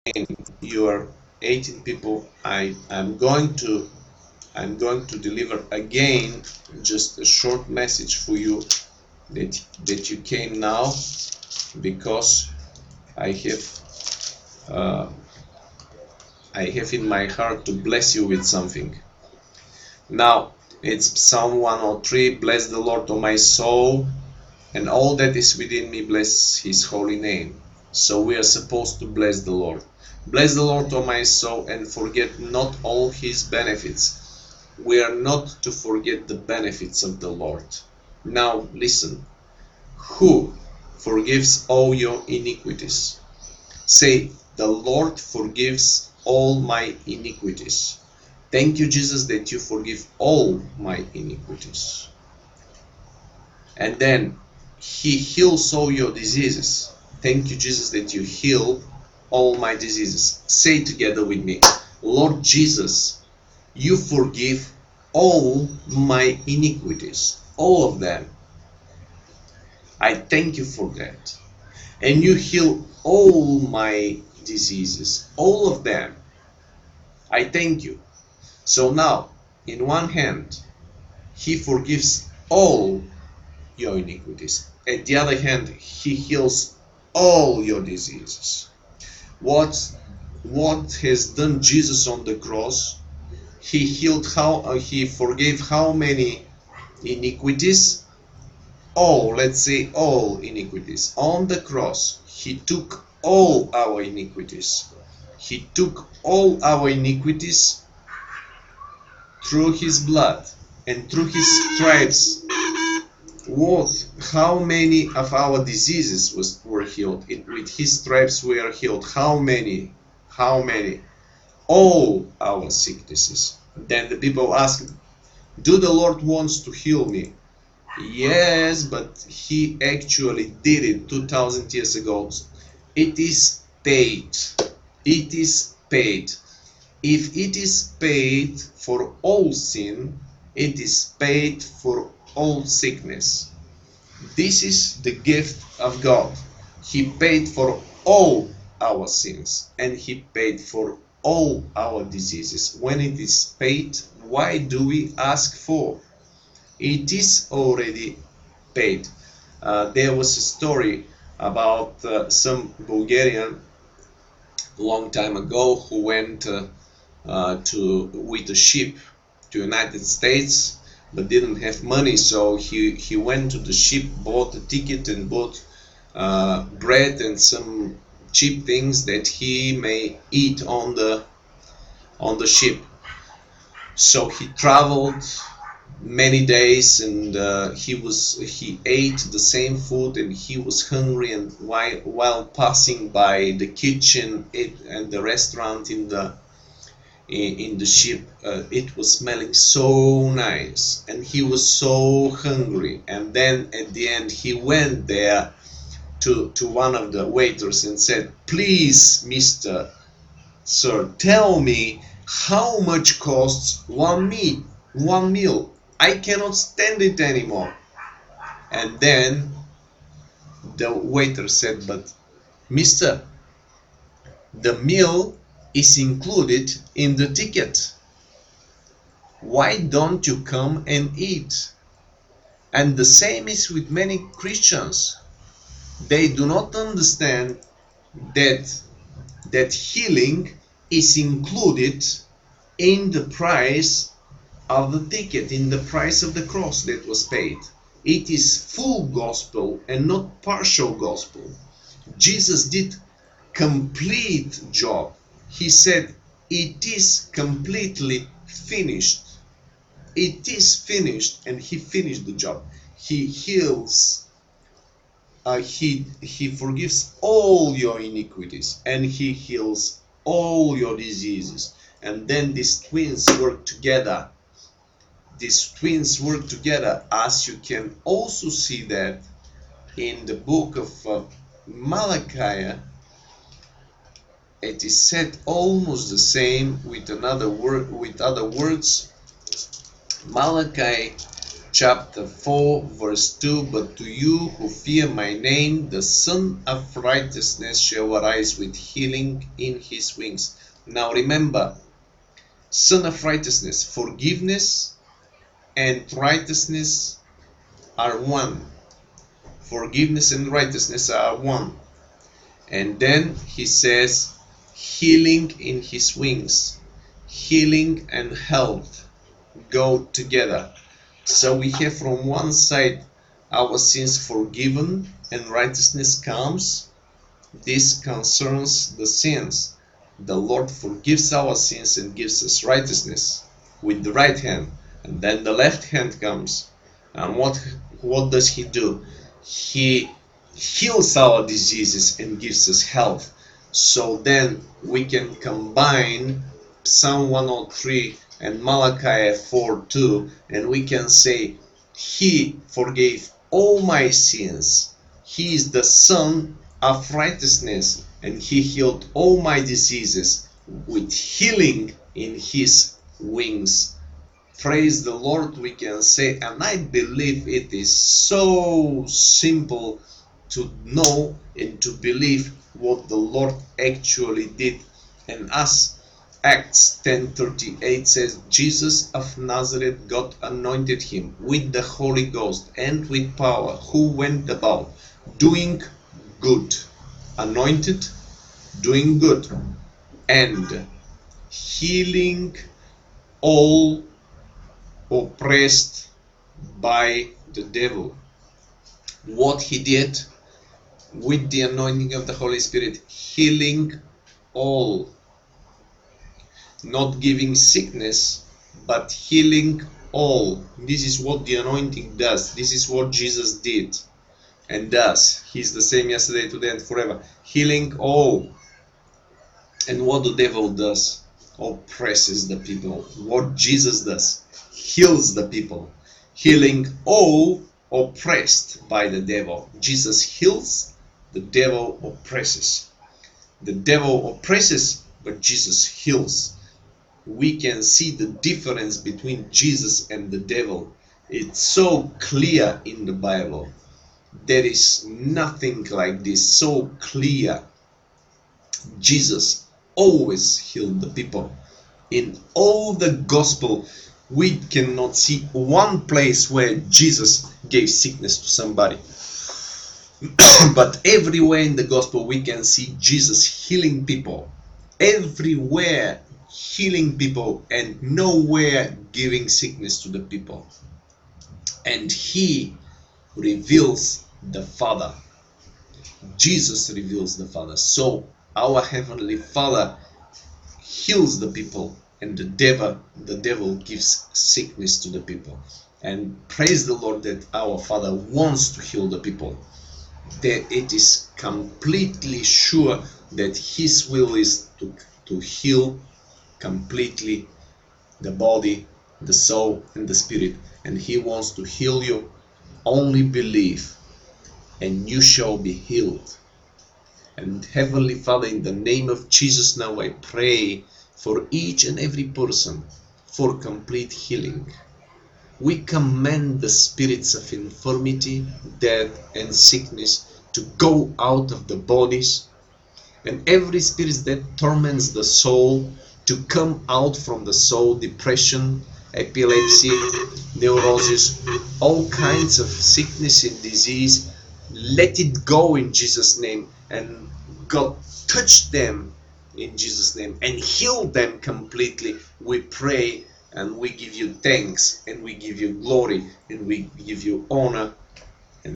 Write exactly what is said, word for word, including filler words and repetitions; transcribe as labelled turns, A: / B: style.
A: You are eighteen people. I am going to I'm going to deliver again just a short message for you that that you came now because I have uh, I have in my heart to bless you with something. Now it's Psalm one oh three. Bless the Lord, O my soul, and all that is within me, bless His holy name. So we are supposed to bless the Lord. Bless the Lord, O my soul, and forget not all His benefits. We are not to forget the benefits of the Lord. Now listen. Who forgives all your iniquities? Say, the Lord forgives all my iniquities. Thank you, Jesus, that you forgive all my iniquities. And then He heals all your diseases. Thank you, Jesus, that you heal all my diseases. Say together with me, Lord Jesus, you forgive all my iniquities, all of them. I thank you for that. And you heal all my diseases, all of them. I thank you. So now, in one hand, He forgives all your iniquities. At the other hand, He heals all your diseases. What, what has done Jesus on the cross? He healed how, uh, He forgave how many iniquities? All, let's say all iniquities. On the cross, He took all our iniquities. He took all our iniquities through His blood and through His stripes. What? How many of our diseases was, were healed? It, with His stripes we are healed. How many? How many? All our sicknesses. Then the people ask, do the Lord wants to heal me? Yes, but He actually did it two thousand years ago. It is paid. It is paid. If it is paid for all sin, it is paid for all sickness. This is the gift of God. He paid for all our sins and He paid for all our diseases. When it is paid, why do we ask for? It is already paid. Uh, there was a story about uh, some Bulgarian long time ago who went uh, uh, to with a ship to United States but didn't have money, so he he went to the ship, bought a ticket and bought uh, bread and some cheap things that he may eat on the on the ship. So he traveled many days and uh, he was he ate the same food and he was hungry, and while while passing by the kitchen it, and the restaurant in the in, in the ship, uh, it was smelling so nice and he was so hungry. And then at the end he went there to to one of the waiters and said, please, Mr. Sir, tell me how much costs one meal one meal I cannot stand it anymore. And then the waiter said, but mister, the meal is included in the ticket. Why don't you come and eat? And the same is with many Christians. They do not understand that that healing is included in the price of the ticket, in the price of the cross that was paid. It is full gospel and not partial gospel. Jesus did complete job. He said, it is completely finished. It is finished, and He finished the job. He heals, uh, he, he forgives all your iniquities, and He heals all your diseases. And then these twins work together. These twins work together, as you can also see that in the book of uh, Malachi. It is said almost the same with another word, with other words. Malachi chapter four, verse two, but to you who fear my name, the Son of Righteousness shall arise with healing in his wings. Now remember, Son of Righteousness, forgiveness and righteousness are one. Forgiveness and righteousness are one. And then he says, healing in his wings. Healing and health go together. So we have from one side our sins forgiven and righteousness comes. This concerns the sins. The Lord forgives our sins and gives us righteousness with the right hand. And then the left hand comes. And what, what does he do? He heals our diseases and gives us health. So then we can combine Psalm one oh three and Malachi four two, and we can say, he forgave all my sins. He is the Son of Righteousness, and he healed all my diseases with healing in his wings. Praise the Lord, we can say, and I believe it is so simple to know and to believe what the Lord actually did. And as Acts ten thirty-eight says, Jesus of Nazareth, God anointed him with the Holy Ghost and with power, who went about doing good. Anointed, doing good, and healing all oppressed by the devil. What he did with the anointing of the Holy Spirit, healing all, not giving sickness, but healing all. This is what the anointing does. This is what Jesus did and does. He's the same yesterday, today, and forever. Healing all. And what the devil does, oppresses the people. What Jesus does, heals the people. Healing all oppressed by the devil. Jesus heals, the devil oppresses. The devil oppresses, but Jesus heals. We can see the difference between Jesus and the devil. It's so clear in the Bible. There is nothing like this, so clear. Jesus always healed the people. In all the gospel, we cannot see one place where Jesus gave sickness to somebody. But everywhere in the gospel we can see Jesus healing people. Everywhere healing people and nowhere giving sickness to the people. And he reveals the Father. Jesus reveals the Father. So our Heavenly Father heals the people, and the devil, the devil gives sickness to the people. And praise the Lord that our Father wants to heal the people. That it is completely sure that His will is to, to heal completely the body, the soul, and the spirit. And He wants to heal you. Only believe, and you shall be healed. And Heavenly Father, in the name of Jesus, now I pray for each and every person for complete healing. We command the spirits of infirmity, death, and sickness to go out of the bodies, and every spirit that torments the soul to come out from the soul. Depression, epilepsy, neurosis, all kinds of sickness and disease, let it go in Jesus' name. And God, touch them in Jesus' name and heal them completely. We pray and we give you thanks and we give you glory and we give you honor